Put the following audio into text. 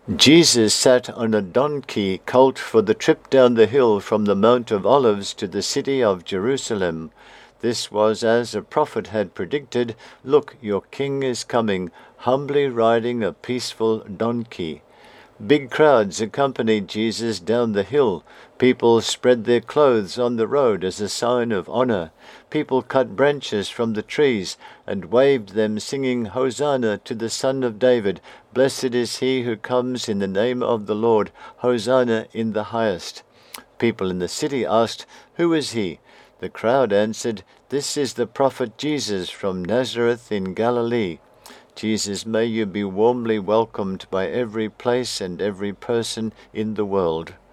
Jesus sat on a donkey colt for the trip down the hill from the Mount of Olives to the city of Jerusalem. This was as a prophet had predicted. Look, your king is coming, humbly riding a peaceful donkey. Big crowds accompanied Jesus down the hill. People spread their clothes on the road as a sign of honor. People cut branches from the trees and waved them, singing, Hosanna to the Son of David. Blessed is he who comes in the name of the Lord. Hosanna in the highest. People in the city asked, Who is he? The crowd answered, This is the prophet Jesus from Nazareth in Galilee. Jesus, may you be warmly welcomed by every place and every person in the world.